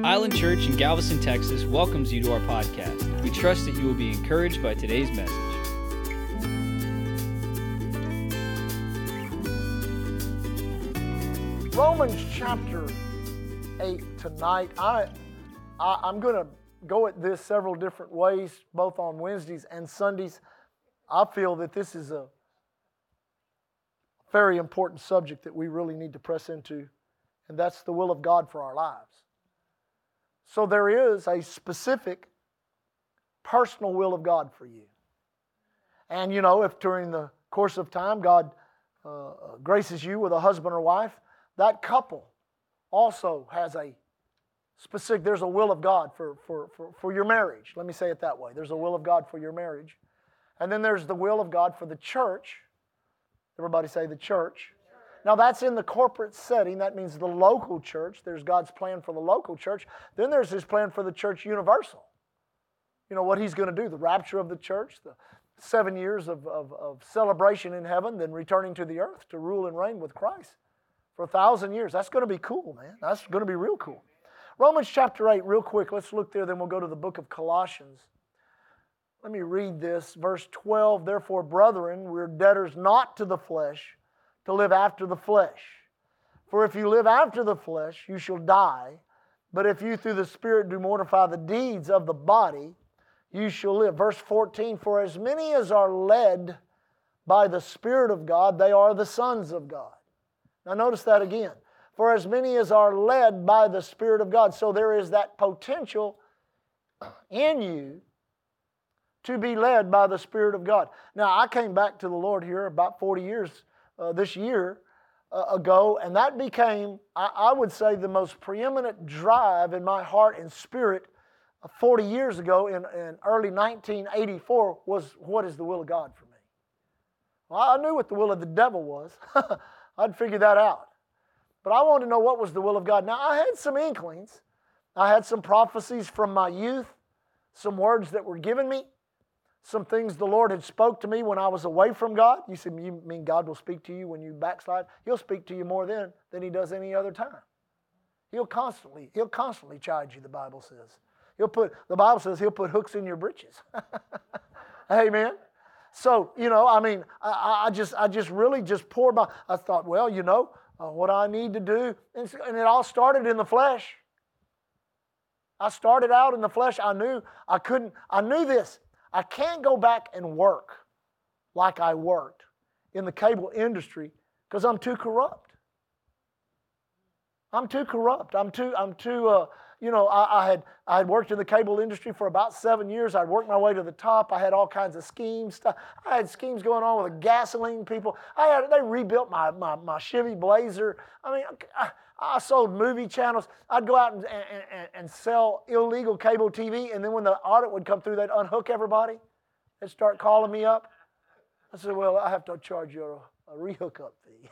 Island Church in Galveston, Texas welcomes you to our podcast. We trust that you will be encouraged by today's message. Romans chapter 8 tonight. I'm going to go at this several different ways, both on Wednesdays and Sundays. I feel that this is a very important subject that we really need to press into, and that's the will of God for our lives. So there is a specific personal will of God for you. And you know, if during the course of time God graces you with a husband or wife, that couple also has a specific, there's a will of God for your marriage. Let me say it that way. There's a will of God for your marriage. And then there's the will of God for the church. Everybody say the church. Now that's in the corporate setting. That means the local church. There's God's plan for the local church. Then there's His plan for the church universal. You know what He's going to do, the rapture of the church, the 7 years of celebration in heaven, then returning to the earth to rule and reign with Christ for 1,000 years. That's going to be cool, man. That's going to be real cool. Romans chapter 8, real quick. Let's look there, then we'll go to the book of Colossians. Let me read this. Verse 12, therefore, brethren, we're debtors not to the flesh, to live after the flesh. For if you live after the flesh, you shall die. But if you through the Spirit do mortify the deeds of the body, you shall live. Verse 14, for as many as are led by the Spirit of God, they are the sons of God. Now notice that again. For as many as are led by the Spirit of God. So there is that potential in you to be led by the Spirit of God. Now I came back to the Lord here about 40 years this year ago, and that became, I would say, the most preeminent drive in my heart and spirit 40 years ago in early 1984 was, what is the will of God for me? Well, I knew what the will of the devil was. I'd figured that out. But I wanted to know what was the will of God. Now, I had some inklings. I had some prophecies from my youth, some words that were given me, some things the Lord had spoke to me when I was away from God. You said, you mean God will speak to you when you backslide? He'll speak to you more then than He does any other time. He'll constantly chide you, the Bible says. The Bible says He'll put hooks in your britches. Amen. So, you know, I mean, I just really just poured my, I thought, well, you know, what I need to do, and it all started in the flesh. I started out in the flesh. I knew this. I can't go back and work like I worked in the cable industry because I'm too corrupt. I'm too corrupt. You know, I had worked in the cable industry for about 7 years. I'd worked my way to the top. I had all kinds of schemes. I had schemes going on with the gasoline people. They rebuilt my Chevy Blazer. I mean, I sold movie channels. I'd go out and sell illegal cable TV, and then when the audit would come through, they'd unhook everybody. They'd start calling me up. I said, well, I have to charge you a rehookup fee.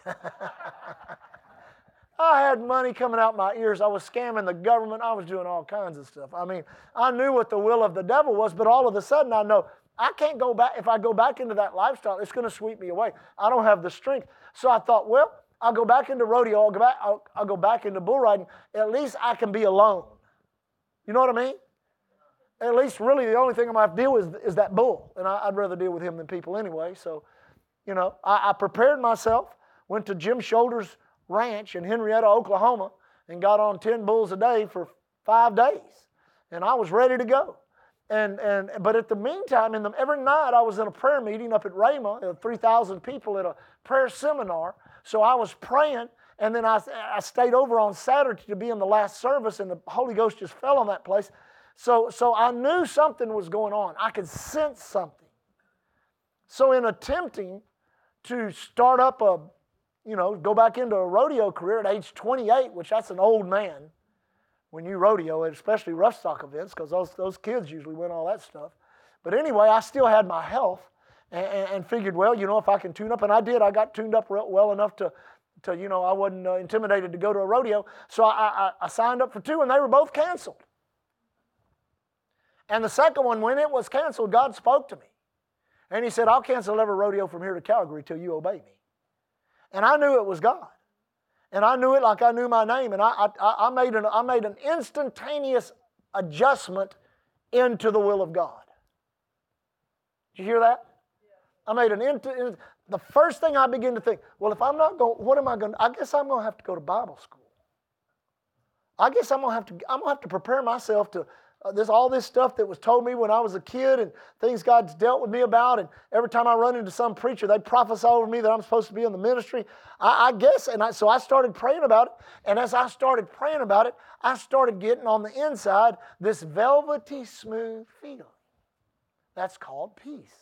I had money coming out my ears. I was scamming the government. I was doing all kinds of stuff. I mean, I knew what the will of the devil was, but all of a sudden I know I can't go back. If I go back into that lifestyle, it's going to sweep me away. I don't have the strength. So I thought, well, I'll go back into rodeo. I'll go back into bull riding. At least I can be alone. You know what I mean? At least really the only thing I'm going to have to deal with is that bull. And I'd rather deal with him than people anyway. So, you know, I prepared myself, went to Jim Shoulders Ranch in Henrietta, Oklahoma, and got on 10 bulls a day for 5 days. And I was ready to go. But at the meantime, every night I was in a prayer meeting up at Rhema, 3,000 people at a prayer seminar. So I was praying, and then I stayed over on Saturday to be in the last service, and the Holy Ghost just fell on that place. So I knew something was going on. I could sense something. So in attempting to start up go back into a rodeo career at age 28, which that's an old man when you rodeo, especially rough stock events, because those kids usually win all that stuff. But anyway, I still had my health and figured, well, you know, if I can tune up, and I did. I got tuned up well enough to you know, I wasn't intimidated to go to a rodeo. So I signed up for 2, and they were both canceled. And the second one, when it was canceled, God spoke to me. And He said, I'll cancel every rodeo from here to Calgary till you obey me. And I knew it was God. And I knew it like I knew my name. And I made an instantaneous adjustment into the will of God. Did you hear that? I made the first thing I began to think, well, if I'm not going, what am I going to, I guess I'm going to have to go to Bible school. I guess I'm going to have to prepare myself to all this stuff that was told me when I was a kid and things God's dealt with me about, and every time I run into some preacher, they prophesy over me that I'm supposed to be in the ministry. I guess, so I started praying about it, and as I started praying about it, I started getting on the inside this velvety smooth feeling. That's called peace.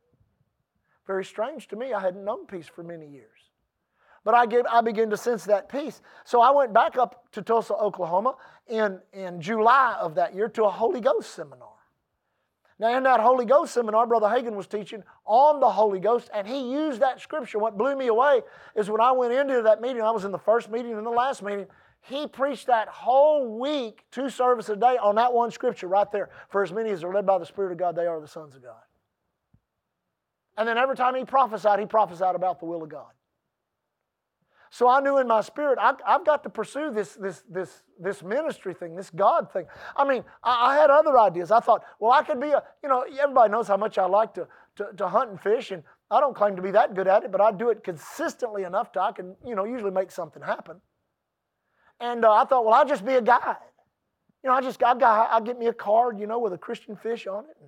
Very strange to me. I hadn't known peace for many years. But I began to sense that peace. So I went back up to Tulsa, Oklahoma in July of that year to a Holy Ghost seminar. Now in that Holy Ghost seminar, Brother Hagin was teaching on the Holy Ghost, and he used that scripture. What blew me away is when I went into that meeting, I was in the first meeting and the last meeting, he preached that whole week, 2 services a day on that one scripture right there. For as many as are led by the Spirit of God, they are the sons of God. And then every time he prophesied about the will of God. So I knew in my spirit, I've got to pursue this ministry thing, this God thing. I mean, I had other ideas. I thought, well, I could be everybody knows how much I like to hunt and fish, and I don't claim to be that good at it, but I do it consistently enough I can, usually make something happen. And I thought, well, I'll just be a guide. I'll get me a card, with a Christian fish on it,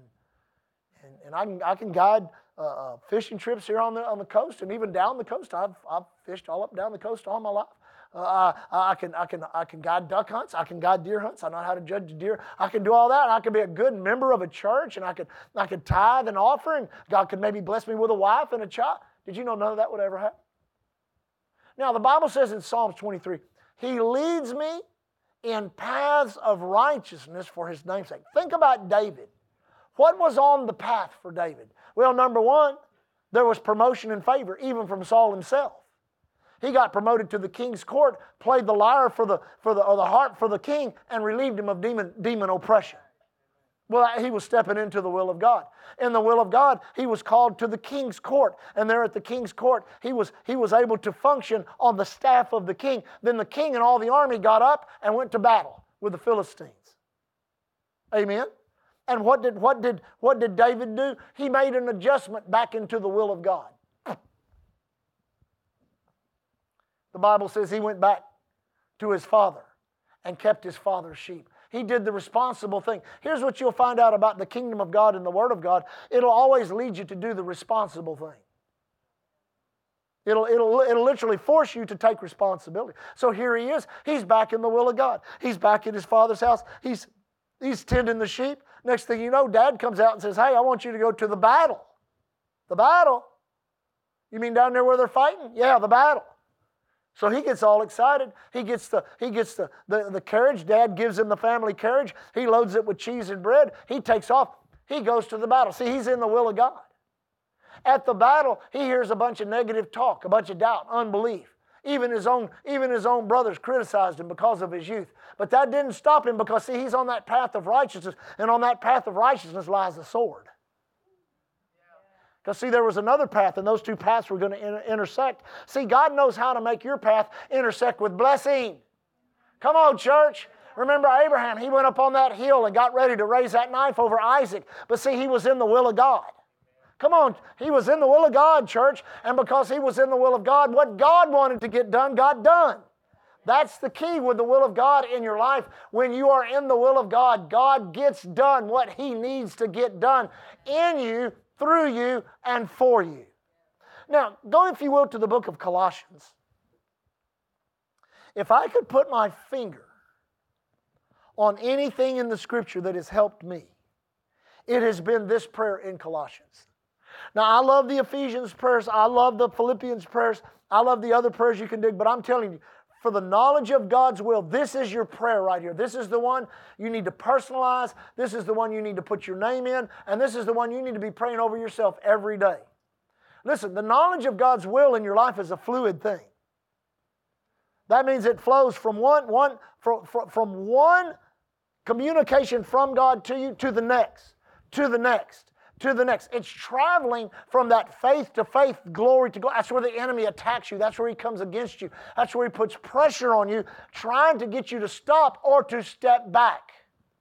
and I can guide fishing trips here on the coast and even down the coast. I've fished all up down the coast all my life. I can guide duck hunts. I can guide deer hunts. I know how to judge deer. I can do all that. And I can be a good member of a church, and I could tithe and offer, and God could maybe bless me with a wife and a child. Did you know none of that would ever happen? Now the Bible says in Psalms 23, He leads me in paths of righteousness for His name's sake. Think about David. What was on the path for David? Well, number one, there was promotion and favor, even from Saul himself. He got promoted to the king's court, played the lyre or the harp for the king, and relieved him of demon oppression. Well, he was stepping into the will of God. In the will of God, he was called to the king's court, and there at the king's court, he was able to function on the staff of the king. Then the king and all the army got up and went to battle with the Philistines. Amen. And what did David do? He made an adjustment back into the will of God. The Bible says he went back to his father and kept his father's sheep. He did the responsible thing. Here's what you'll find out about the kingdom of God and the Word of God. It'll always lead you to do the responsible thing. It'll literally force you to take responsibility. So here he is. He's back in the will of God. He's back in his father's house. He's tending the sheep. Next thing you know, Dad comes out and says, hey, I want you to go to the battle. The battle? You mean down there where they're fighting? Yeah, the battle. So he gets all excited. He gets the carriage. Dad gives him the family carriage. He loads it with cheese and bread. He takes off. He goes to the battle. See, he's in the will of God. At the battle, he hears a bunch of negative talk, a bunch of doubt, unbelief. Even his own brothers criticized him because of his youth. But that didn't stop him because, see, he's on that path of righteousness, and on that path of righteousness lies the sword. Because, see, there was another path, and those two paths were going to intersect. See, God knows how to make your path intersect with blessing. Come on, church. Remember Abraham, he went up on that hill and got ready to raise that knife over Isaac. But see, he was in the will of God. Come on, he was in the will of God, church. And because he was in the will of God, what God wanted to get done got done. That's the key with the will of God in your life. When you are in the will of God, God gets done what He needs to get done in you, through you, and for you. Now, go, if you will, to the book of Colossians. If I could put my finger on anything in the Scripture that has helped me, it has been this prayer in Colossians. Now, I love the Ephesians prayers. I love the Philippians prayers. I love the other prayers you can dig. But I'm telling you, for the knowledge of God's will, this is your prayer right here. This is the one you need to personalize. This is the one you need to put your name in. And this is the one you need to be praying over yourself every day. Listen, the knowledge of God's will in your life is a fluid thing. That means it flows from one communication from God to you to the next, to the next, to the next. It's traveling from that faith to faith, glory to glory. That's where the enemy attacks you. That's where he comes against you. That's where he puts pressure on you, trying to get you to stop or to step back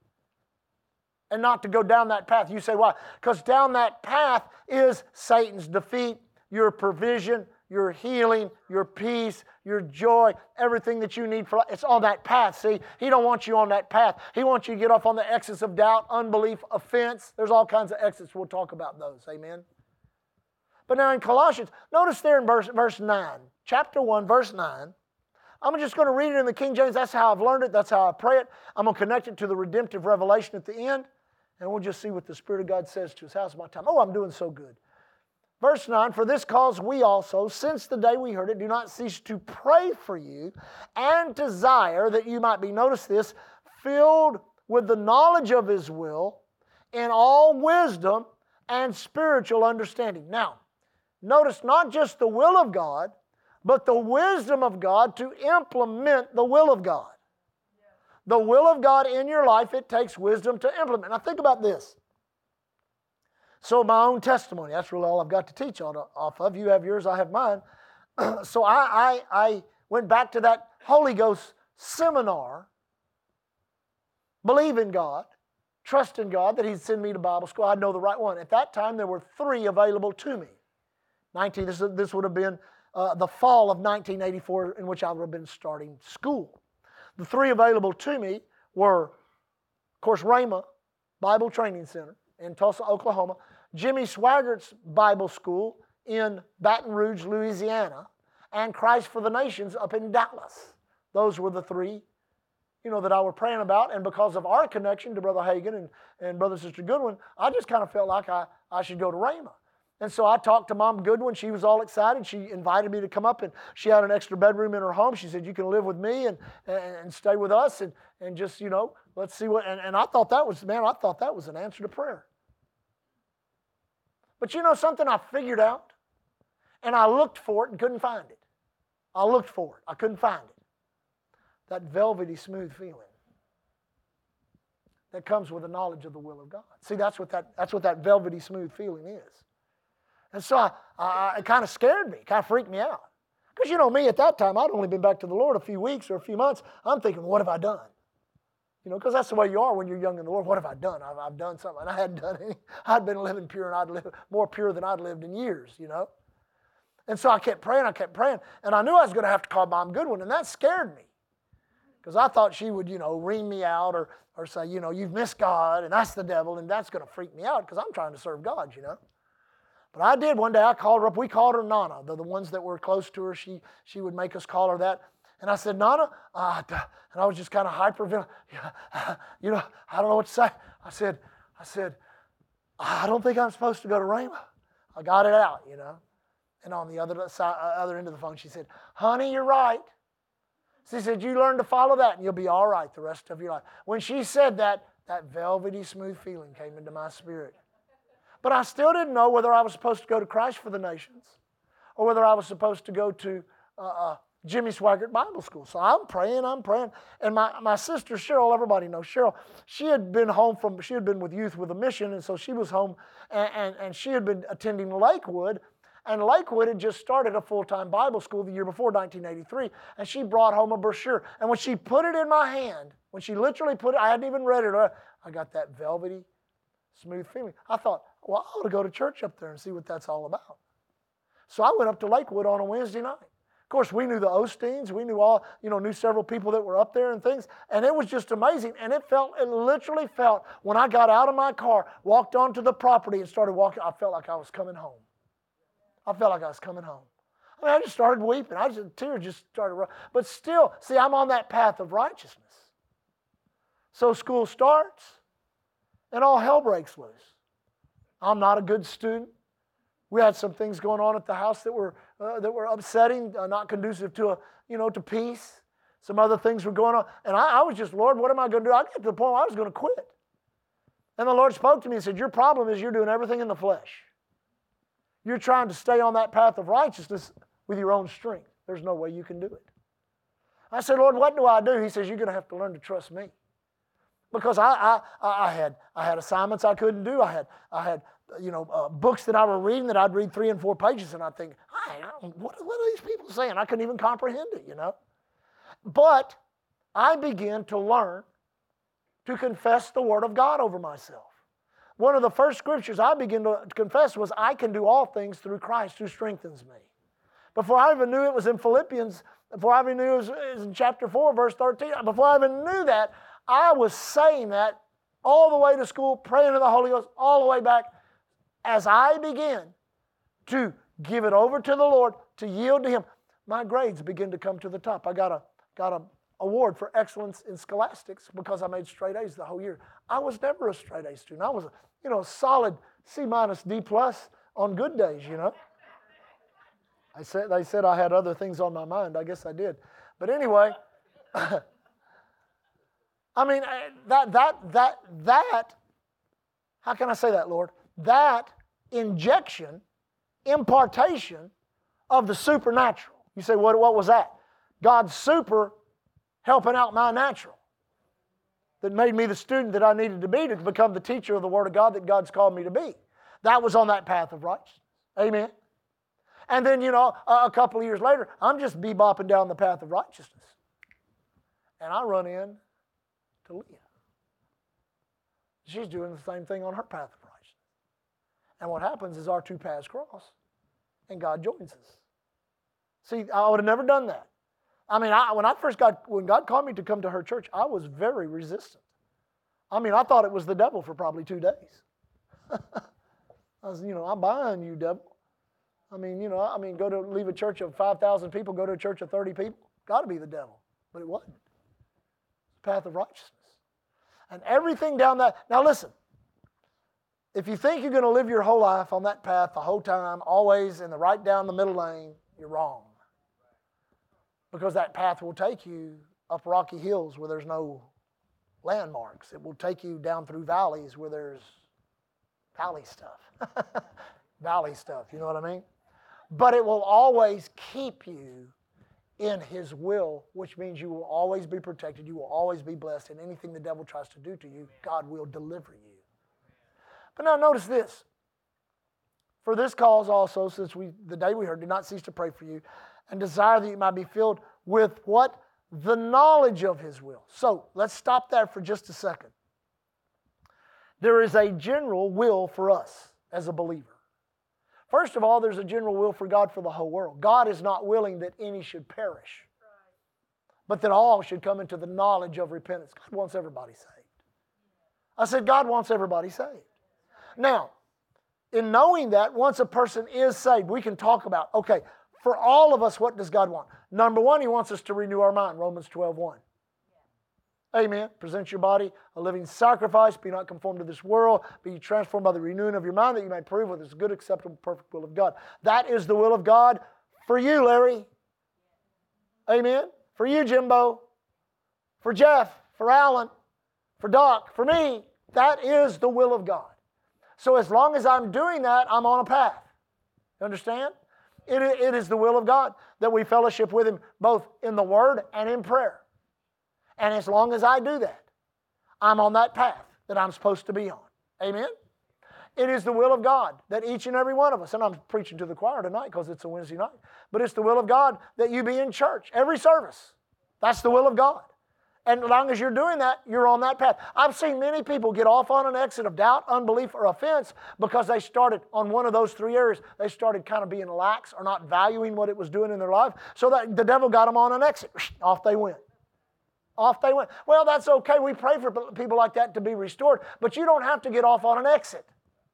and not to go down that path. You say, why? Because down that path is Satan's defeat, your provision, your healing, your peace, your joy, everything that you need for life. It's on that path, see? He don't want you on that path. He wants you to get off on the exits of doubt, unbelief, offense. There's all kinds of exits. We'll talk about those. Amen? But now in Colossians, notice there in verse 9, chapter 1, verse 9, I'm just going to read it in the King James. That's how I've learned it. That's how I pray it. I'm going to connect it to the redemptive revelation at the end, and we'll just see what the Spirit of God says to us. How's my time? Oh, I'm doing so good. Verse 9, for this cause we also, since the day we heard it, do not cease to pray for you and desire that you might be, notice this, filled with the knowledge of His will in all wisdom and spiritual understanding. Now, notice not just the will of God, but the wisdom of God to implement the will of God. The will of God in your life, it takes wisdom to implement. Now think about this. So my own testimony, that's really all I've got to teach off of. You have yours, I have mine. So I went back to that Holy Ghost seminar, believe in God, trust in God that He'd send me to Bible school. I'd know the right one. At that time, there were 3 available to me. This would have been the fall of 1984 in which I would have been starting school. The 3 available to me were, of course, Rhema Bible Training Center in Tulsa, Oklahoma, Jimmy Swaggart's Bible School in Baton Rouge, Louisiana, and Christ for the Nations up in Dallas. Those were the 3, that I were praying about, and because of our connection to Brother Hagin and Brother and Sister Goodwin, I just kind of felt like I should go to Rhema. And so I talked to Mom Goodwin. She was all excited. She invited me to come up, and she had an extra bedroom in her home. She said, you can live with me and stay with us and just, let's see what, and I thought that was an answer to prayer. But something I figured out, and I looked for it and couldn't find it. I looked for it. I couldn't find it. That velvety smooth feeling that comes with the knowledge of the will of God. See, that's what that velvety smooth feeling is. And so it kind of scared me, kind of freaked me out. Because me at that time, I'd only been back to the Lord a few weeks or a few months. I'm thinking, what have I done? Because that's the way you are when you're young in the Lord. What have I done? I've done something. I hadn't done any. I'd been living pure, and I'd lived more pure than I'd lived in years, And so I kept praying, and I knew I was going to have to call Mom Goodwin, and that scared me. Because I thought she would, ream me out or say, you've missed God, and that's the devil, and that's going to freak me out because I'm trying to serve God, But I did. One day I called her up. We called her Nana. The ones that were close to her, she would make us call her that. And I said, Nana, and I was just kind of hyperventilating. I don't know what to say. I said, I don't think I'm supposed to go to Rhema. I got it out, And on the other end of the phone, she said, honey, you're right. She said, you learn to follow that, and you'll be all right the rest of your life. When she said that velvety smooth feeling came into my spirit. But I still didn't know whether I was supposed to go to Christ for the Nations or whether I was supposed to go to Jimmy Swaggart Bible School. So I'm praying. And my sister, Cheryl, everybody knows Cheryl, she had been with Youth with a Mission, and so she was home, and she had been attending Lakewood, and Lakewood had just started a full-time Bible school the year before, 1983, and she brought home a brochure. And when she put it in my hand, when she literally put it, I hadn't even read it, I got that velvety, smooth feeling. I thought, well, I ought to go to church up there and see what that's all about. So I went up to Lakewood on a Wednesday night. Of course, we knew the Osteens. We knew several people that were up there and things. And it was just amazing. And it literally felt, when I got out of my car, walked onto the property and started walking, I felt like I was coming home. I just started weeping. Tears just started running. But still, see, I'm on that path of righteousness. So school starts, and all hell breaks loose. I'm not a good student. We had some things going on at the house that were upsetting, not conducive to to peace. Some other things were going on, and I was just, Lord, what am I going to do? I got to the point where I was going to quit. And the Lord spoke to me and said, your problem is you're doing everything in the flesh. You're trying to stay on that path of righteousness with your own strength. There's no way you can do it. I said, Lord, what do I do? He says, you're going to have to learn to trust me. Because I had assignments I couldn't do. I had books that I were reading that I'd read 3 and 4 pages and I'd think, what are these people saying? I couldn't even comprehend it, But I began to learn to confess the Word of God over myself. One of the first scriptures I began to confess was, I can do all things through Christ who strengthens me. Before I even knew it was in Philippians, before I even knew it was in chapter 4, verse 13, before I even knew that, I was saying that all the way to school, praying to the Holy Ghost, all the way back. As I began to give it over to the Lord, to yield to Him, my grades began to come to the top. I got a award for excellence in scholastics because I made straight A's the whole year. I was never a straight A student. I was a solid C minus D plus on good days, They said I had other things on my mind. I guess I did. But anyway, I mean, that, how can I say that, Lord? That impartation of the supernatural. You say, what was that? God's super helping out my natural. That made me the student that I needed to be to become the teacher of the Word of God that God's called me to be. That was on that path of righteousness. Amen. And then, a couple of years later, I'm just bebopping down the path of righteousness. And I run in to Leah. She's doing the same thing on her path of righteousness. And what happens is our two paths cross, and God joins us. See, I would have never done that. I mean, when God called me to come to her church, I was very resistant. I mean, I thought it was the devil for probably 2 days. I was, I'm buying you, devil. I mean, leave a church of 5,000 people, go to a church of 30 people. Got to be the devil. But it wasn't. Path of righteousness. And everything down that. Now listen, if you think you're going to live your whole life on that path the whole time, always in the right down the middle lane, you're wrong. Because that path will take you up rocky hills where there's no landmarks. It will take you down through valleys where there's valley stuff. Valley stuff, you know what I mean? But it will always keep you in His will, which means you will always be protected, you will always be blessed, and anything the devil tries to do to you, God will deliver you. But now notice this. For this cause also, since the day we heard, do not cease to pray for you, and desire that you might be filled with what? The knowledge of His will. So, let's stop there for just a second. There is a general will for us as a believer. First of all, there's a general will for God for the whole world. God is not willing that any should perish, but that all should come into the knowledge of repentance. God wants everybody saved. I said, God wants everybody saved. Now, in knowing that, once a person is saved, we can talk about, okay, for all of us, what does God want? Number one, He wants us to renew our mind, Romans 12:1. Amen. Present your body a living sacrifice. Be not conformed to this world. Be transformed by the renewing of your mind, that you may prove what is good, acceptable, perfect will of God. That is the will of God for you, Larry. Amen. For you, Jimbo. For Jeff. For Alan. For Doc. For me. That is the will of God. So as long as I'm doing that, I'm on a path. You understand? It is the will of God that we fellowship with Him both in the Word and in prayer. And as long as I do that, I'm on that path that I'm supposed to be on. Amen? It is the will of God that each and every one of us, and I'm preaching to the choir tonight because it's a Wednesday night, but it's the will of God that you be in church every service. That's the will of God. And as long as you're doing that, you're on that path. I've seen many people get off on an exit of doubt, unbelief, or offense because they started on one of those 3 areas. They started kind of being lax or not valuing what it was doing in their life, so that the devil got them on an exit. Off they went. Off they went. Well, that's okay. We pray for people like that to be restored, but you don't have to get off on an exit.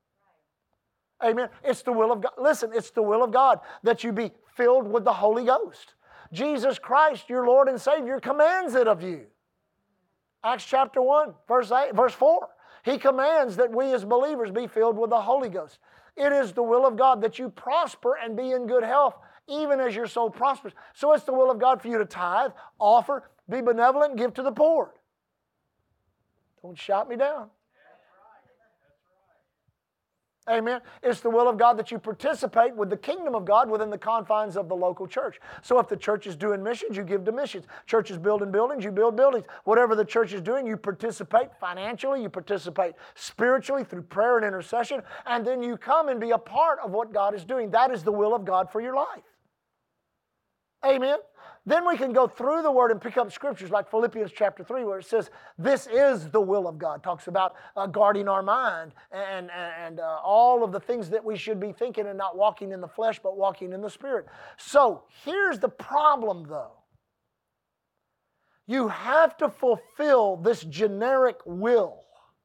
Amen. It's the will of God. Listen, it's the will of God that you be filled with the Holy Ghost. Jesus Christ, your Lord and Savior, commands it of you. Acts chapter 1, verse 4. He commands that we as believers be filled with the Holy Ghost. It is the will of God that you prosper and be in good health, even as your soul prospers. So it's the will of God for you to tithe, offer, be benevolent, and give to the poor. Don't shout me down. Amen. It's the will of God that you participate with the kingdom of God within the confines of the local church. So if the church is doing missions, you give to missions. Church is building buildings, you build buildings. Whatever the church is doing, you participate financially, you participate spiritually through prayer and intercession, and then you come and be a part of what God is doing. That is the will of God for your life. Amen. Then we can go through the Word and pick up scriptures like Philippians chapter 3 where it says, this is the will of God. It talks about guarding our mind and all of the things that we should be thinking and not walking in the flesh but walking in the Spirit. So here's the problem though. You have to fulfill this generic will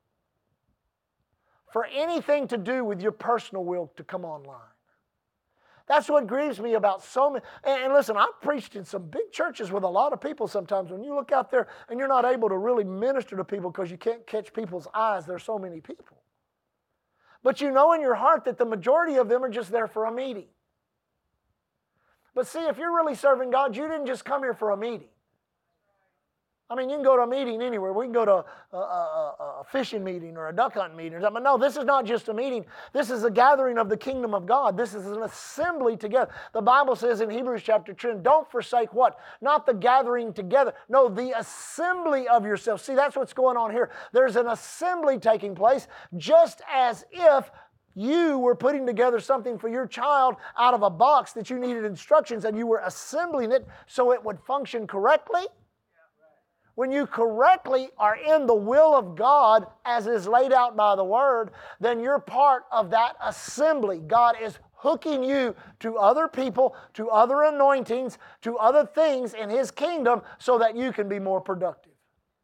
for anything to do with your personal will to come online. That's what grieves me about so many. And listen, I've preached in some big churches with a lot of people sometimes. When you look out there and you're not able to really minister to people because you can't catch people's eyes, there's so many people. But you know in your heart that the majority of them are just there for a meeting. But see, if you're really serving God, you didn't just come here for a meeting. I mean, you can go to a meeting anywhere. We can go to a fishing meeting or a duck hunting meeting or something. No, this is not just a meeting. This is a gathering of the kingdom of God. This is an assembly together. The Bible says in Hebrews chapter 10, don't forsake what? Not the gathering together. No, the assembly of yourselves. See, that's what's going on here. There's an assembly taking place just as if you were putting together something for your child out of a box that you needed instructions and you were assembling it so it would function correctly. When you correctly are in the will of God as is laid out by the Word, then you're part of that assembly. God is hooking you to other people, to other anointings, to other things in His kingdom so that you can be more productive.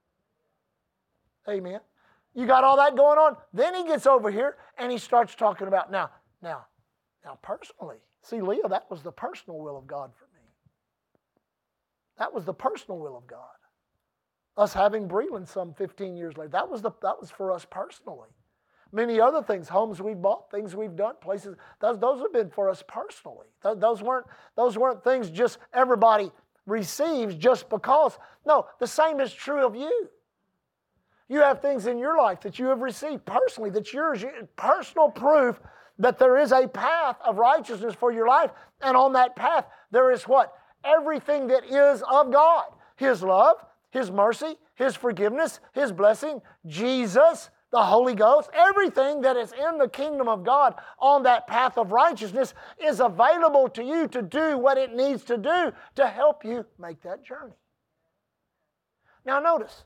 Amen. You got all that going on? Then He gets over here and He starts talking about, now personally. See, Leah, that was the personal will of God for me. That was the personal will of God. Us having Breland some 15 years later. That was for us personally. Many other things, homes we've bought, things we've done, places, those have been for us personally. Those weren't things just everybody receives just because. No, the same is true of you. You have things in your life that you have received personally, that's yours, personal proof that there is a path of righteousness for your life. And on that path, there is what? Everything that is of God. His love, His mercy, His forgiveness, His blessing, Jesus, the Holy Ghost, everything that is in the kingdom of God on that path of righteousness is available to you to do what it needs to do to help you make that journey. Now notice,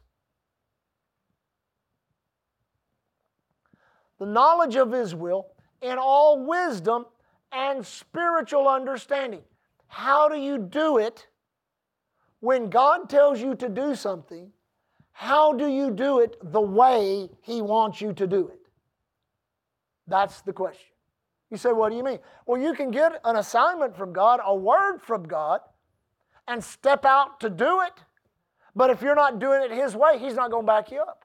the knowledge of His will in all wisdom and spiritual understanding. How do you do it? When God tells you to do something, how do you do it the way He wants you to do it? That's the question. You say, what do you mean? Well, you can get an assignment from God, a word from God, and step out to do it. But if you're not doing it His way, He's not going to back you up.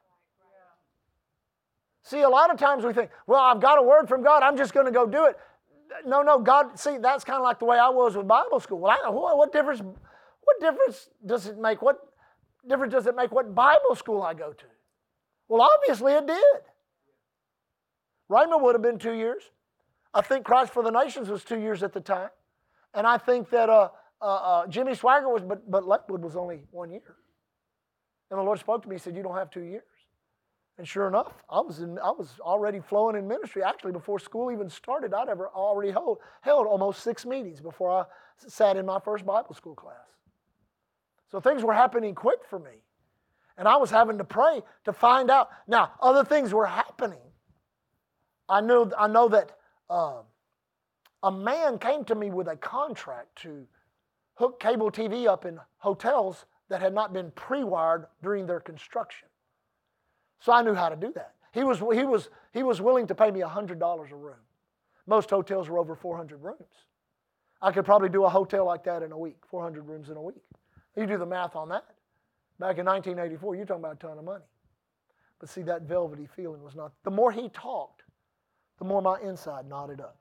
See, a lot of times we think, well, I've got a word from God, I'm just going to go do it. No, God, see, that's kind of like the way I was with Bible school. Well, what difference does it make? What difference does it make what Bible school I go to? Well, obviously it did. Rhema would have been 2 years. I think Christ for the Nations was 2 years at the time. And I think that Jimmy Swagger was, but Lakewood was only 1 year. And the Lord spoke to me, He said, you don't have 2 years. And sure enough, I was already flowing in ministry. Actually, before school even started, I'd already held almost 6 meetings before I sat in my first Bible school class. So things were happening quick for me. And I was having to pray to find out. Now, other things were happening. I know that a man came to me with a contract to hook cable TV up in hotels that had not been pre-wired during their construction. So I knew how to do that. He was willing to pay me $100 a room. Most hotels were over 400 rooms. I could probably do a hotel like that in a week, 400 rooms in a week. You do the math on that. Back in 1984, you're talking about a ton of money. But see, that velvety feeling was not. The more he talked, the more my inside knotted up.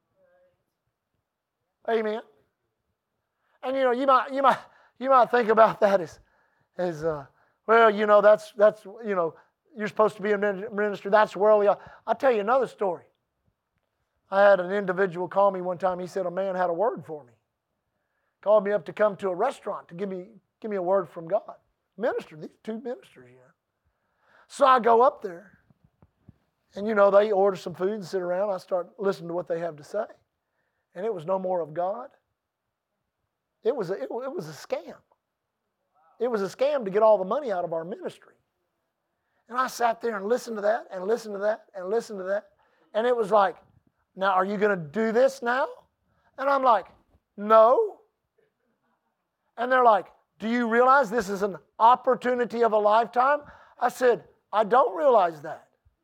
Amen. And you might think about that as well, that's you're supposed to be a minister. That's worldly. I'll tell you another story. I had an individual call me one time. He said a man had a word for me. Called me up to come to a restaurant to give me a word from God. Minister, these two ministers, you know. So I go up there, and you know, they order some food and sit around. I start listening to what they have to say. And it was no more of God. It was a scam. It was a scam to get all the money out of our ministry. And I sat there and listened to that and listened to that and listened to that. And it was like, now are you going to do this now? And I'm like, no. And they're like, do you realize this is an opportunity of a lifetime? I said, I don't realize that.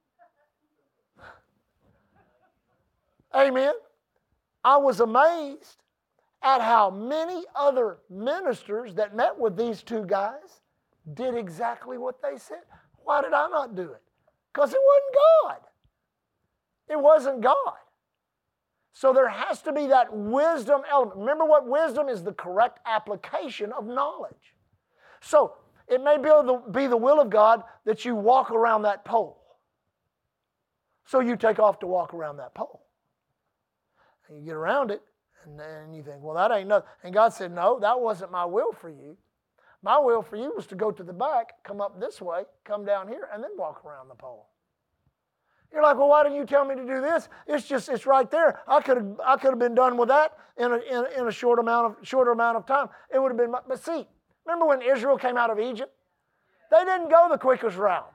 Amen. I was amazed at how many other ministers that met with these two guys did exactly what they said. Why did I not do it? Because it wasn't God. It wasn't God. So there has to be that wisdom element. Remember what wisdom is? The correct application of knowledge. So it may be the will of God that you walk around that pole. So you take off to walk around that pole. And you get around it, and then you think, well, that ain't nothing. And God said, no, that wasn't my will for you. My will for you was to go to the back, come up this way, come down here, and then walk around the pole. You're like, well, why didn't you tell me to do this? It's right there. I could have been done with that in a shorter amount of time. It would have been. But see, remember when Israel came out of Egypt? They didn't go the quickest route.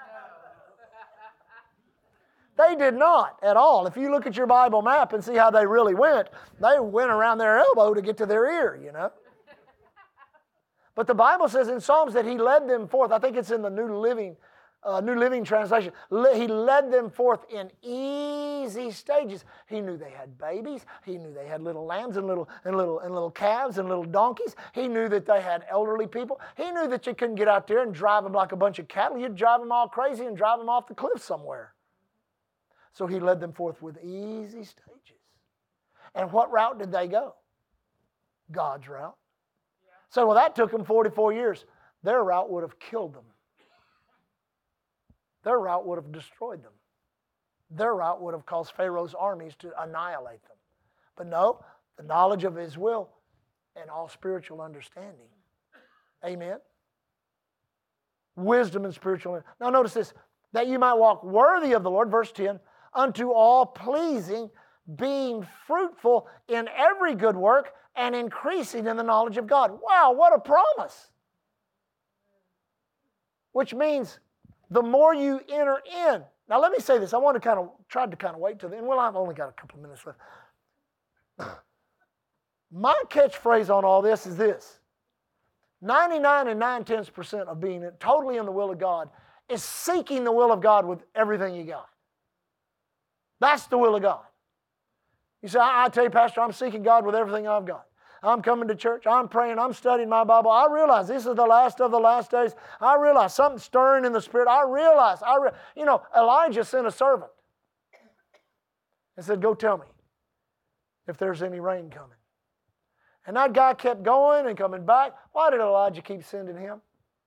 They did not at all. If you look at your Bible map and see how they really went around their elbow to get to their ear, you know. But the Bible says in Psalms that He led them forth. I think it's in the New Living Translation. He led them forth in easy stages. He knew they had babies. He knew they had little lambs and little calves and little donkeys. He knew that they had elderly people. He knew that you couldn't get out there and drive them like a bunch of cattle. You'd drive them all crazy and drive them off the cliff somewhere. So He led them forth with easy stages. And what route did they go? God's route. So, well, that took them 44 years. Their route would have killed them. Their route would have destroyed them. Their route would have caused Pharaoh's armies to annihilate them. But no, the knowledge of His will and all spiritual understanding. Amen. Wisdom and spiritual. Now notice this, that you might walk worthy of the Lord, verse 10, unto all pleasing, being fruitful in every good work and increasing in the knowledge of God. Wow, what a promise. Which means the more you enter in. Now let me say this. I want to tried to wait till the end. Well, I've only got a couple of minutes left. My catchphrase on all this is this. 99 and 9/10% of being totally in the will of God is seeking the will of God with everything you got. That's the will of God. You say, I tell you, Pastor, I'm seeking God with everything I've got. I'm coming to church. I'm praying. I'm studying my Bible. I realize this is the last of the last days. I realize something's stirring in the Spirit. Elijah sent a servant and said, go tell me if there's any rain coming. And that guy kept going and coming back. Why did Elijah keep sending him?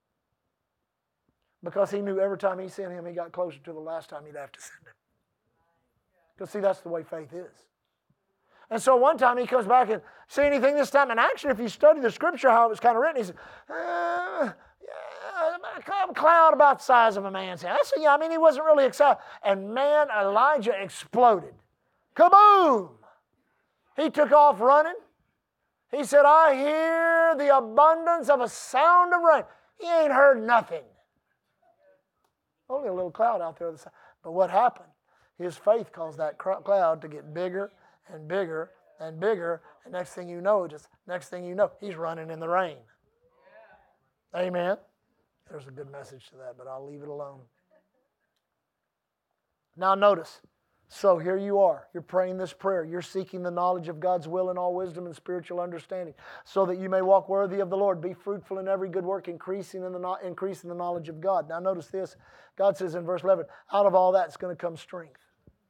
Because he knew every time he sent him, he got closer to the last time he'd have to send him. Because see, that's the way faith is. And so one time he comes back and see anything this time. And actually, if you study the scripture, how it was kind of written, he said, a cloud about the size of a man's hand. He wasn't really excited. And man, Elijah exploded. Kaboom! He took off running. He said, I hear the abundance of a sound of rain. He ain't heard nothing. Only a little cloud out there. But what happened? His faith caused that cloud to get bigger and bigger and bigger. And next thing you know, he's running in the rain. Yeah. Amen. There's a good message to that, but I'll leave it alone. Now notice. So here you are. You're praying this prayer. You're seeking the knowledge of God's will and all wisdom and spiritual understanding so that you may walk worthy of the Lord. Be fruitful in every good work, increasing in the knowledge of God. Now notice this. God says in verse 11, out of all that's going to come strength.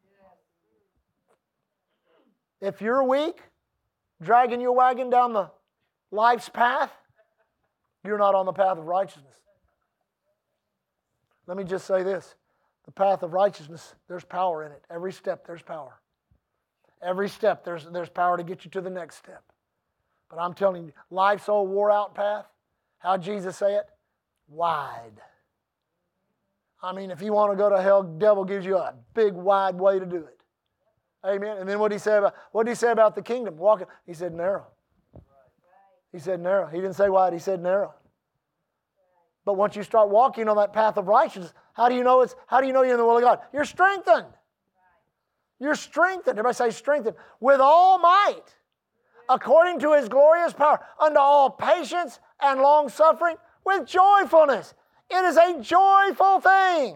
If you're weak, dragging your wagon down the life's path, you're not on the path of righteousness. Let me just say this. The path of righteousness, there's power in it. Every step, there's power. Every step, there's power to get you to the next step. But I'm telling you, life's old wore-out path, how'd Jesus say it? Wide. I mean, if you want to go to hell, the devil gives you a big, wide way to do it. Amen. And then what did he say about the kingdom? Walking. He said narrow. He said narrow. He didn't say wide. He said narrow. But once you start walking on that path of righteousness, how do you know you're in the will of God? You're strengthened. You're strengthened. Everybody say strengthened. With all might, according to His glorious power, unto all patience and long suffering, with joyfulness. It is a joyful thing.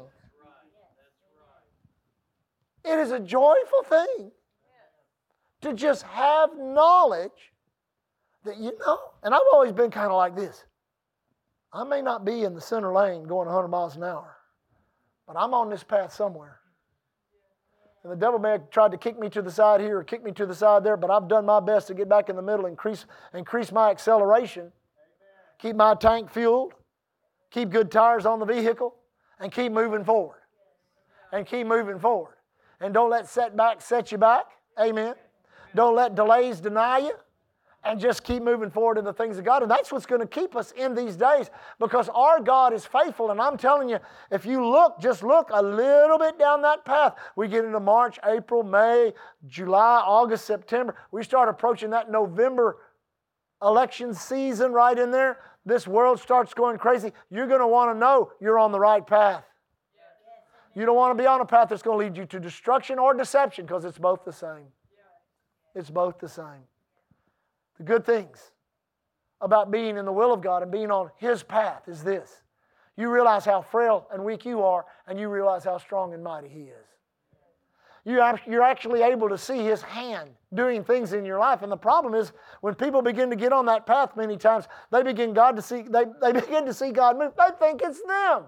It is a joyful thing to just have knowledge that you know. And I've always been kind of like this. I may not be in the center lane going 100 miles an hour, but I'm on this path somewhere. And the devil may have tried to kick me to the side here or kick me to the side there, but I've done my best to get back in the middle and increase my acceleration, keep my tank fueled, keep good tires on the vehicle, and keep moving forward. And keep moving forward. And don't let setbacks set you back. Amen. Don't let delays deny you. And just keep moving forward in the things of God. And that's what's going to keep us in these days, because our God is faithful. And I'm telling you, if you just look a little bit down that path, we get into March, April, May, July, August, September. We start approaching that November election season right in there. This world starts going crazy. You're going to want to know you're on the right path. You don't want to be on a path that's going to lead you to destruction or deception, because it's both the same. It's both the same. The good things about being in the will of God and being on His path is this. You realize how frail and weak you are, and you realize how strong and mighty He is. You're actually able to see His hand doing things in your life. And the problem is, when people begin to get on that path many times, they begin to see God move. They think it's them.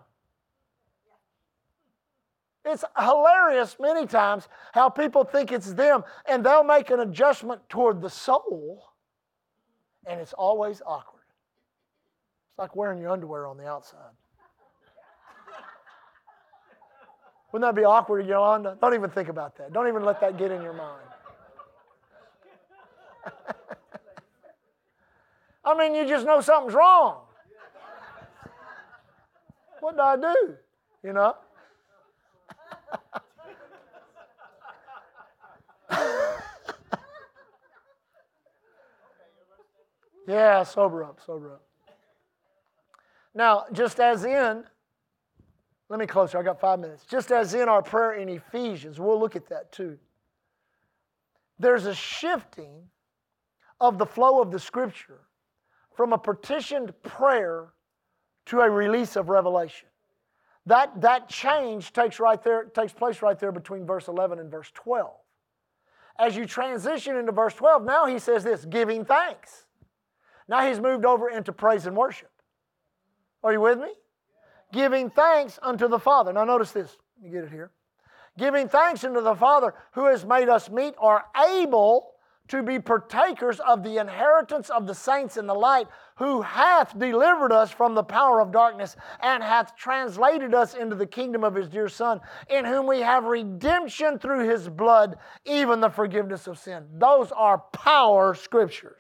It's hilarious many times how people think it's them, and they'll make an adjustment toward the soul, and it's always awkward. It's like wearing your underwear on the outside. Wouldn't that be awkward, Yolanda? Don't even think about that. Don't even let that get in your mind. I mean, you just know something's wrong. What do I do? You know? Yeah, sober up. Now, just as in, let me close here, I got 5 minutes. Just as in our prayer in Ephesians, we'll look at that too. There's a shifting of the flow of the Scripture from a petitioned prayer to a release of revelation. That change takes place right there between verse 11 and verse 12. As you transition into verse 12, now he says this, giving thanks. Now he's moved over into praise and worship. Are you with me? Giving thanks unto the Father. Now notice this. Let me get it here. Giving thanks unto the Father who has made us meet or able to be partakers of the inheritance of the saints in the light, who hath delivered us from the power of darkness and hath translated us into the kingdom of His dear Son, in whom we have redemption through His blood, even the forgiveness of sin. Those are power scriptures.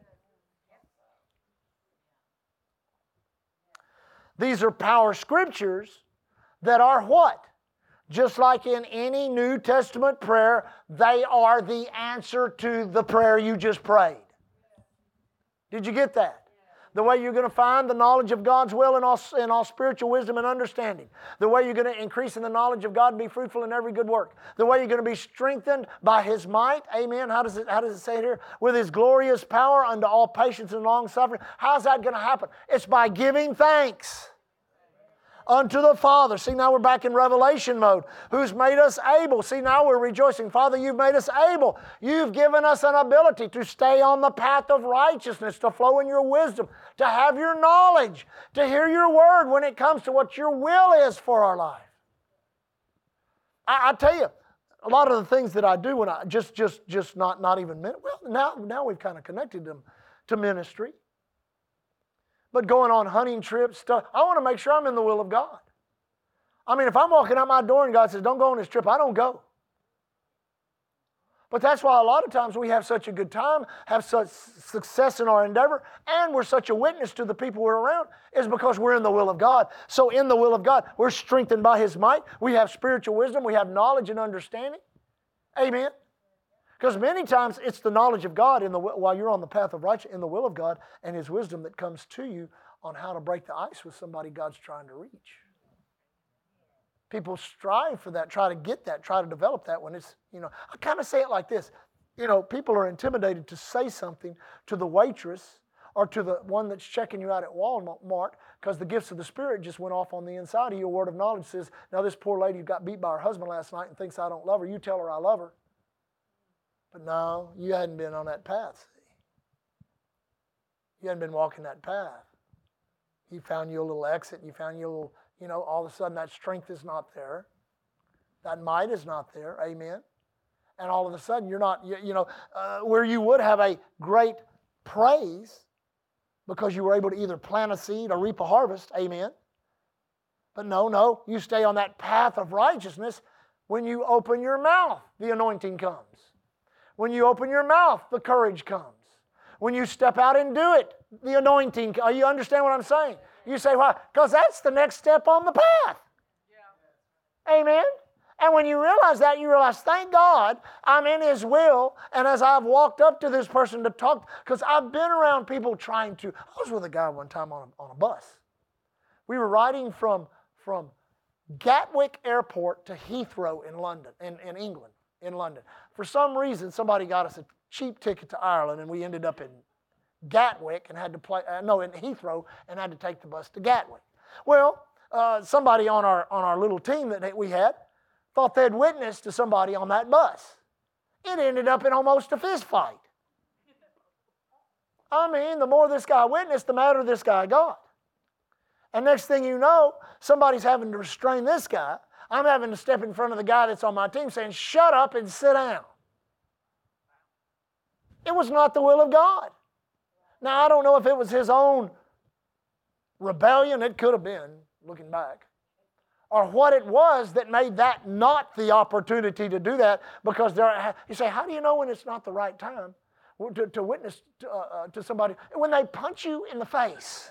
These are power scriptures that are what? Just like in any New Testament prayer, they are the answer to the prayer you just prayed. Did you get that? The way you're going to find the knowledge of God's will in all spiritual wisdom and understanding. The way you're going to increase in the knowledge of God and be fruitful in every good work. The way you're going to be strengthened by His might. Amen. How does it say it here? With His glorious power unto all patience and long suffering. How's that going to happen? It's by giving thanks unto the Father. See, now we're back in revelation mode. Who's made us able. See, now we're rejoicing. Father, you've made us able. You've given us an ability to stay on the path of righteousness, to flow in your wisdom, to have your knowledge, to hear your word when it comes to what your will is for our life. I tell you, a lot of the things that I do when I just not even, well, now we've kind of connected them to ministry. But going on hunting trips, stuff, I want to make sure I'm in the will of God. I mean, if I'm walking out my door and God says, don't go on this trip, I don't go. But that's why a lot of times we have such a good time, have such success in our endeavor, and we're such a witness to the people we're around, is because we're in the will of God. So in the will of God, we're strengthened by His might. We have spiritual wisdom. We have knowledge and understanding. Amen. Because many times it's the knowledge of God while you're on the path of righteousness, in the will of God, and His wisdom that comes to you on how to break the ice with somebody God's trying to reach. People strive for that, try to get that, try to develop that when it's, I kind of say it like this. People are intimidated to say something to the waitress or to the one that's checking you out at Walmart because the gifts of the Spirit just went off on the inside of you. A word of knowledge says, now this poor lady got beat by her husband last night and thinks I don't love her. You tell her I love her. But no, you hadn't been on that path. See? You hadn't been walking that path. You found you a little exit. You found you a little... all of a sudden that strength is not there. That might is not there. Amen. And all of a sudden you're not, where you would have a great praise because you were able to either plant a seed or reap a harvest. Amen. But no, you stay on that path of righteousness. When you open your mouth, the anointing comes. When you open your mouth, the courage comes. When you step out and do it, the anointing comes. You understand what I'm saying? You say, why? Because that's the next step on the path. Yeah. Amen? And when you realize that, you realize, thank God I'm in His will. And as I've walked up to this person to talk, because I've been around people trying to, I was with a guy one time on a bus. We were riding from Gatwick Airport to Heathrow in London, in England, in London. For some reason, somebody got us a cheap ticket to Ireland, and we ended up in Gatwick and had to in Heathrow and had to take the bus to Gatwick. Well, somebody on our little team that we had thought they'd witnessed to somebody on that bus. It ended up in almost a fist fight. I mean, the more this guy witnessed, the madder this guy got. And next thing you know, somebody's having to restrain this guy. I'm having to step in front of the guy that's on my team saying, shut up and sit down. It was not the will of God. Now, I don't know if it was his own rebellion. It could have been, looking back. Or what it was that made that not the opportunity to do that. Because you say, how do you know when it's not the right time to witness to somebody? When they punch you in the face.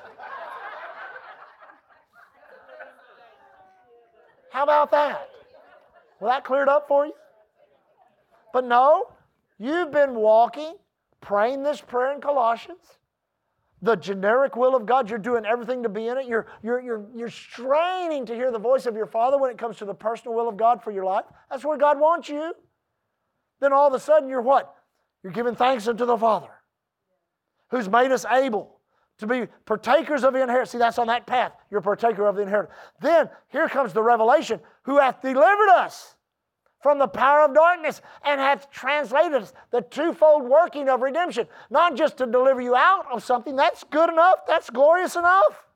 How about that? Well, that cleared up for you? But no, you've been walking, praying this prayer in Colossians. The generic will of God, you're doing everything to be in it. You're straining to hear the voice of your Father when it comes to the personal will of God for your life. That's where God wants you. Then all of a sudden you're what? You're giving thanks unto the Father who's made us able to be partakers of the inheritance. See, that's on that path. You're a partaker of the inheritance. Then here comes the revelation, who hath delivered us from the power of darkness and hath translated us, the twofold working of redemption. Not just to deliver you out of something, that's good enough, that's glorious enough.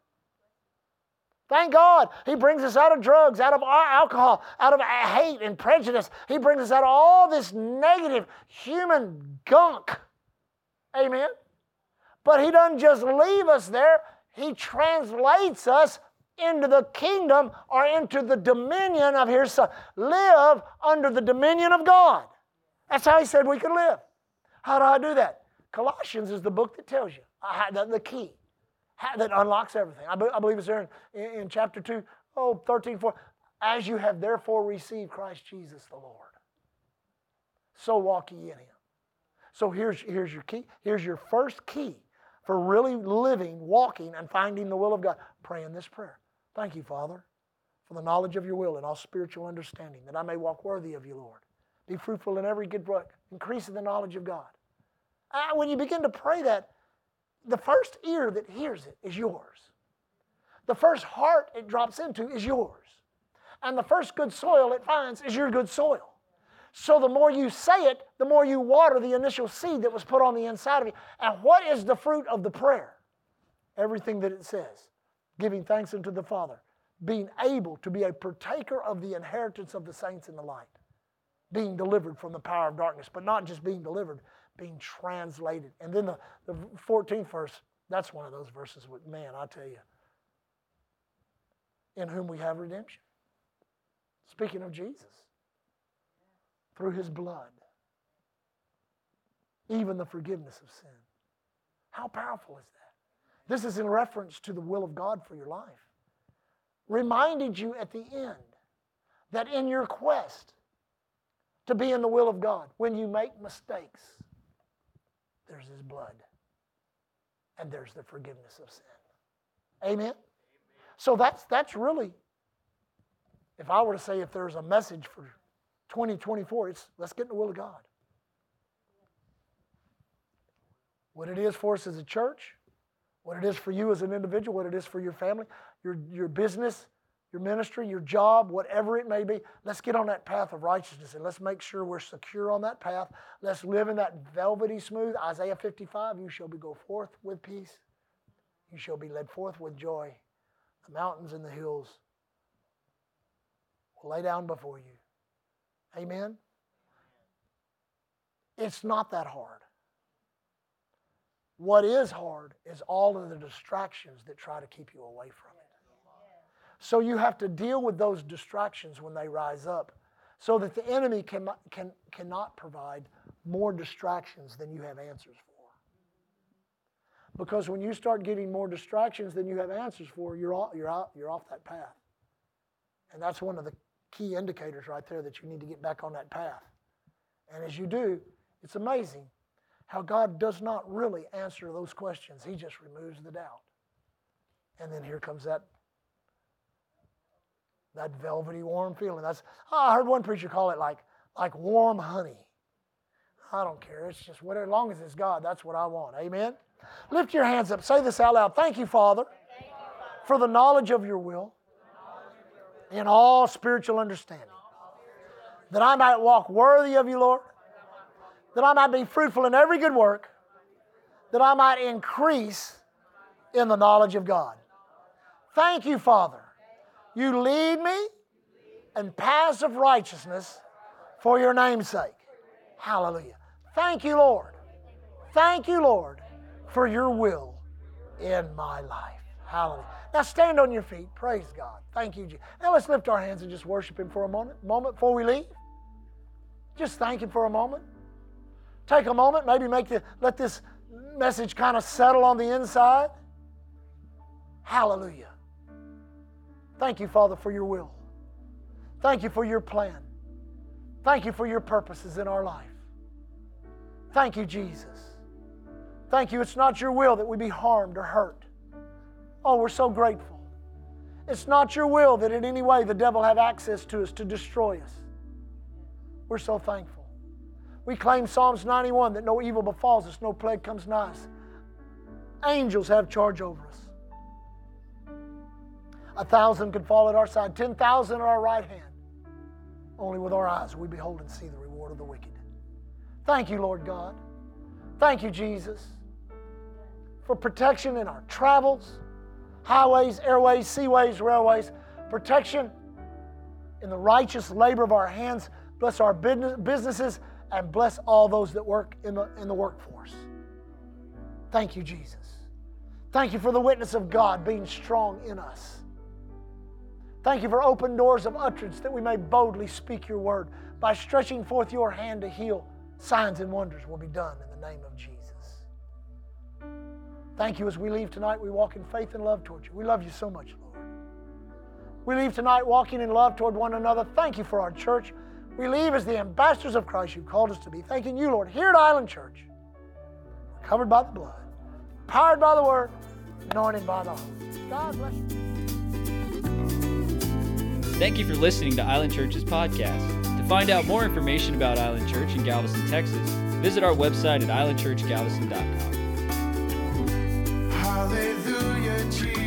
Thank God. He brings us out of drugs, out of alcohol, out of hate and prejudice. He brings us out of all this negative human gunk. Amen? But He doesn't just leave us there. He translates us into the kingdom or into the dominion of His Son. Live under the dominion of God. That's how He said we could live. How do I do that? Colossians is the book that tells you, the key, that unlocks everything. I believe it's there in chapter 2, 13, 4. As you have therefore received Christ Jesus the Lord, so walk ye in Him. So here's your key. Here's your first key for really living, walking, and finding the will of God. Praying this prayer. Thank you, Father, for the knowledge of your will and all spiritual understanding, that I may walk worthy of you, Lord. Be fruitful in every good work, increasing the knowledge of God. When you begin to pray that, the first ear that hears it is yours. The first heart it drops into is yours. And the first good soil it finds is your good soil. So the more you say it, the more you water the initial seed that was put on the inside of you. And what is the fruit of the prayer? Everything that it says. Giving thanks unto the Father. Being able to be a partaker of the inheritance of the saints in the light. Being delivered from the power of darkness. But not just being delivered, being translated. And then the 14th verse, that's one of those verses with, man, I tell you. In whom we have redemption. Speaking of Jesus. Through His blood. even the forgiveness of sin. How powerful is that? This is in reference to the will of God for your life. Reminded you at the end that in your quest to be in the will of God, when you make mistakes, there's His blood and there's the forgiveness of sin. Amen? So that's really, if I were to say if there's a message for 2024, it's let's get in the will of God. What it is for us as a church, what it is for you as an individual, what it is for your family, your business, your ministry, your job, whatever it may be, let's get on that path of righteousness and let's make sure we're secure on that path. Let's live in that velvety smooth. Isaiah 55, you shall go forth with peace. You shall be led forth with joy. The mountains and the hills will lay down before you. Amen? It's not that hard. What is hard is all of the distractions that try to keep you away from it. So you have to deal with those distractions when they rise up so that the enemy cannot provide more distractions than you have answers for. Because when you start getting more distractions than you have answers for, you're off that path. And that's one of the key indicators right there that you need to get back on that path. And as you do, it's amazing how God does not really answer those questions. He just removes the doubt. And then here comes that velvety, warm feeling. I heard one preacher call it like warm honey. I don't care. It's just whatever. As long as it's God, that's what I want. Amen? Lift your hands up. Say this out loud. Thank you, Father, for the knowledge of your will in all spiritual understanding, that I might walk worthy of you, Lord, that I might be fruitful in every good work, that I might increase in the knowledge of God. Thank you, Father. You lead me in paths of righteousness for your name's sake. Hallelujah. Thank you, Lord. Thank you, Lord, for your will in my life. Hallelujah. Now stand on your feet. Praise God. Thank you, Jesus. Now let's lift our hands and just worship Him for a moment before we leave. Just thank Him for a moment. Take a moment, maybe let this message kind of settle on the inside. Hallelujah. Thank you, Father, for your will. Thank you for your plan. Thank you for your purposes in our life. Thank you, Jesus. Thank you. It's not your will that we be harmed or hurt. Oh, we're so grateful. It's not your will that in any way the devil have access to us to destroy us. We're so thankful. We claim Psalms 91 that no evil befalls us, no plague comes nigh us. Angels have charge over us. 1,000 could fall at our side, 10,000 at our right hand. Only with our eyes we behold and see the reward of the wicked. Thank you, Lord God. Thank you, Jesus, for protection in our travels, highways, airways, seaways, railways, protection in the righteous labor of our hands. Bless our businesses and bless all those that work in the workforce. Thank you, Jesus. Thank you for the witness of God being strong in us. Thank you for open doors of utterance that we may boldly speak your word. By stretching forth your hand to heal, signs and wonders will be done in the name of Jesus. Thank you. As we leave tonight, we walk in faith and love toward you. We love you so much, Lord. We leave tonight walking in love toward one another. Thank you for our church. We leave as the ambassadors of Christ you've called us to be. Thanking you, Lord, here at Island Church, covered by the blood, powered by the word, anointed by the Holy. God bless you. Thank you for listening to Island Church's podcast. To find out more information about Island Church in Galveston, Texas, visit our website at islandchurchgalveston.com. Hallelujah, Jesus.